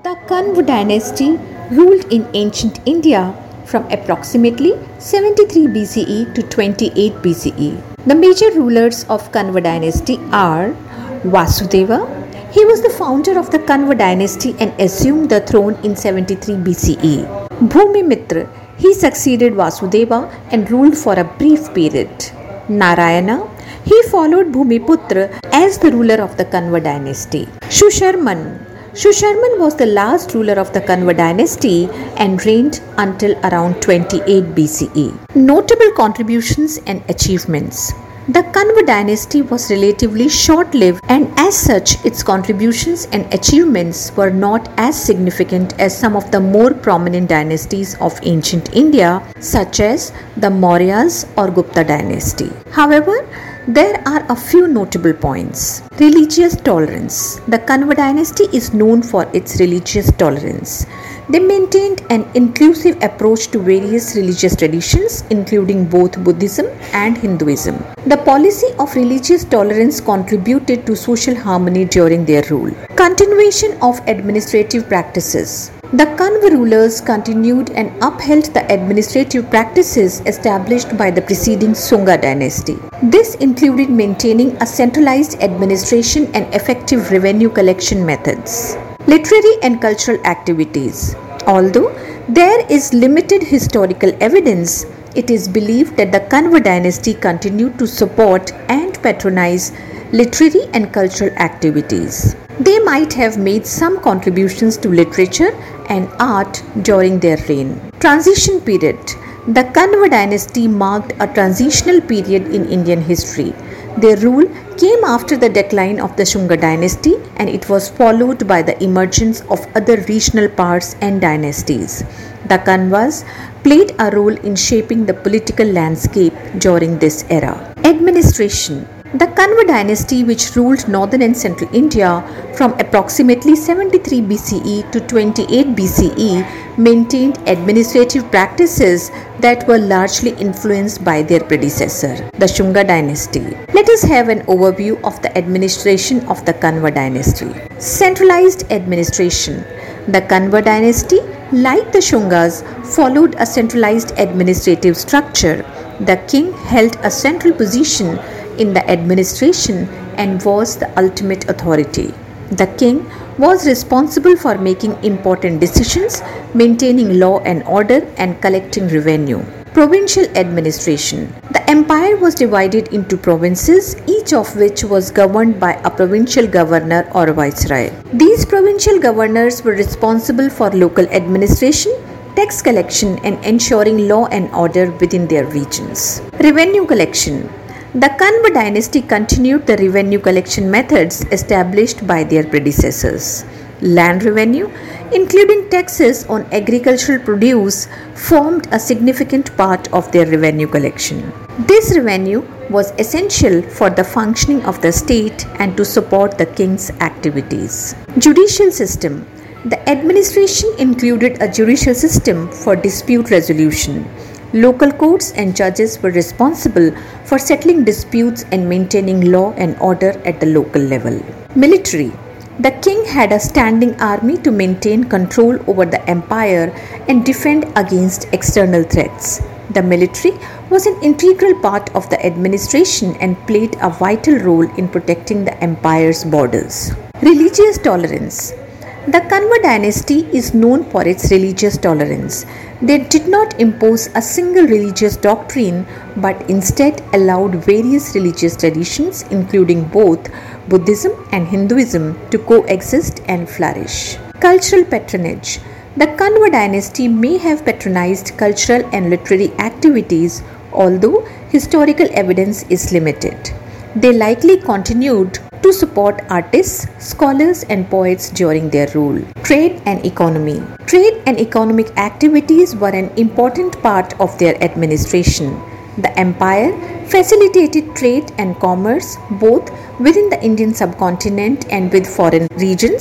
The Kanva dynasty ruled in ancient India from approximately 73 BCE to 28 BCE. The major rulers of Kanva dynasty are Vasudeva. He was the founder of the Kanva dynasty and assumed the throne in 73 BCE. Bhumimitra. He succeeded Vasudeva and ruled for a brief period. Narayana. He followed Bhumiputra as the ruler of the Kanva dynasty. Shusharman. Shusharman was the last ruler of the Kanva dynasty and reigned until around 28 BCE. Notable contributions and achievements. The Kanva dynasty was relatively short-lived, and as such its contributions and achievements were not as significant as some of the more prominent dynasties of ancient India, such as the Mauryas or Gupta dynasty. However, there are a few notable points. Religious tolerance. The Kanva dynasty is known for its religious tolerance. They maintained an inclusive approach to various religious traditions, including both Buddhism and Hinduism. The policy of religious tolerance contributed to social harmony during their rule. Continuation of administrative practices. The Kanva rulers continued and upheld the administrative practices established by the preceding Sunga dynasty. This included maintaining a centralized administration and effective revenue collection methods. Literary and cultural activities. Although there is limited historical evidence, it is believed that the Kanva dynasty continued to support and patronize literary and cultural activities. They might have made some contributions to literature and art during their reign. Transition period. The Kanva dynasty marked a transitional period in Indian history. Their rule came after the decline of the Shunga dynasty, and it was followed by the emergence of other regional powers and dynasties. The Kanvas played a role in shaping the political landscape during this era. Administration. The Kanva dynasty, which ruled northern and central India from approximately 73 BCE to 28 BCE, maintained administrative practices that were largely influenced by their predecessor, the Shunga dynasty. Let us have an overview of the administration of the Kanva dynasty. Centralized administration. The Kanva dynasty, like the Shungas, followed a centralized administrative structure. The king held a central position in the administration and was the ultimate authority. The king was responsible for making important decisions, maintaining law and order, and collecting revenue. Provincial administration. The empire was divided into provinces, each of which was governed by a provincial governor or viceroy. These provincial governors were responsible for local administration, tax collection, and ensuring law and order within their regions. Revenue collection. The Kanva dynasty continued the revenue collection methods established by their predecessors. Land revenue, including taxes on agricultural produce, formed a significant part of their revenue collection. This revenue was essential for the functioning of the state and to support the king's activities. Judicial system. The administration included a judicial system for dispute resolution. Local courts and judges were responsible for settling disputes and maintaining law and order at the local level. Military. The king had a standing army to maintain control over the empire and defend against external threats. The military was an integral part of the administration and played a vital role in protecting the empire's borders. Religious tolerance. The Kanva dynasty is known for its religious tolerance. They did not impose a single religious doctrine, but instead allowed various religious traditions, including both Buddhism and Hinduism, to coexist and flourish. Cultural patronage. The Kanva dynasty may have patronized cultural and literary activities, although historical evidence is limited. They likely continued to support artists, scholars, and poets during their rule. Trade and economy. Trade and economic activities were an important part of their administration. The empire facilitated trade and commerce both within the Indian subcontinent and with foreign regions,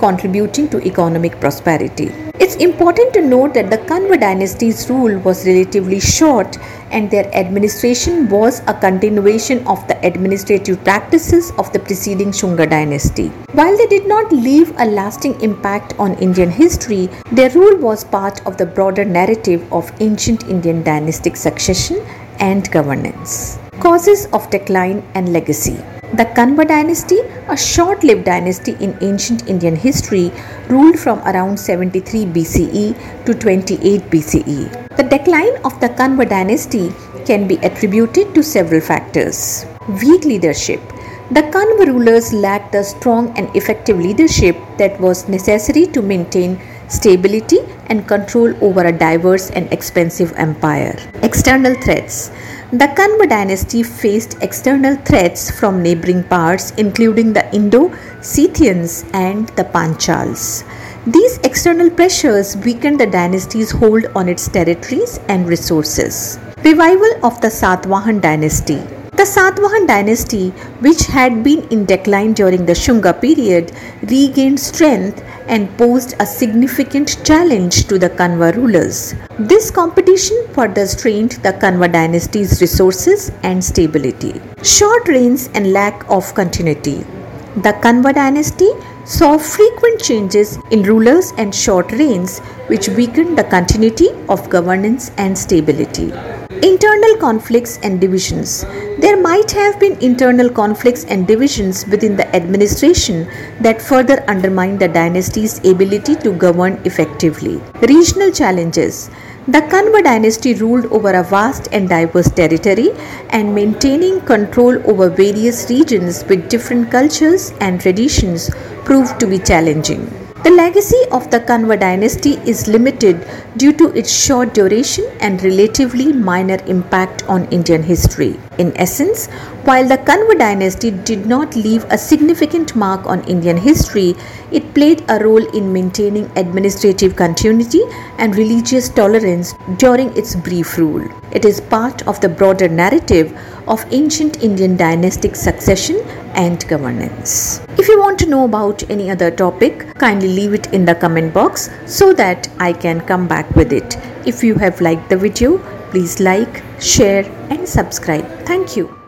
contributing to economic prosperity. It's important to note that the Kanva dynasty's rule was relatively short and their administration was a continuation of the administrative practices of the preceding Shunga dynasty. While they did not leave a lasting impact on Indian history, their rule was part of the broader narrative of ancient Indian dynastic succession and governance. Causes of decline and legacy. The Kanva dynasty, a short-lived dynasty in ancient Indian history, ruled from around 73 BCE to 28 BCE. The decline of the Kanva dynasty can be attributed to several factors. Weak leadership. The Kanva rulers lacked the strong and effective leadership that was necessary to maintain stability and control over a diverse and expansive empire. External threats. The Kanva dynasty faced external threats from neighboring powers including the Indo-Scythians and the Panchals. These external pressures weakened the dynasty's hold on its territories and resources. Revival of the Satavahan dynasty. The Satavahan dynasty, which had been in decline during the Shunga period, regained strength and posed a significant challenge to the Kanva rulers. This competition further strained the Kanva dynasty's resources and stability. Short reigns and lack of continuity. The Kanva dynasty saw frequent changes in rulers and short reigns, which weakened the continuity of governance and stability. Internal conflicts and divisions. There might have been internal conflicts and divisions within the administration that further undermined the dynasty's ability to govern effectively. Regional challenges. The Kanva dynasty ruled over a vast and diverse territory, and maintaining control over various regions with different cultures and traditions proved to be challenging. The legacy of the Kanva dynasty is limited due to its short duration and relatively minor impact on Indian history. In essence, while the Kanva dynasty did not leave a significant mark on Indian history, it played a role in maintaining administrative continuity and religious tolerance during its brief rule. It is part of the broader narrative of ancient Indian dynastic succession and governance. If you want to know about any other topic, kindly leave it in the comment box so that I can come back with it. If you have liked the video, please like, share and subscribe. Thank you.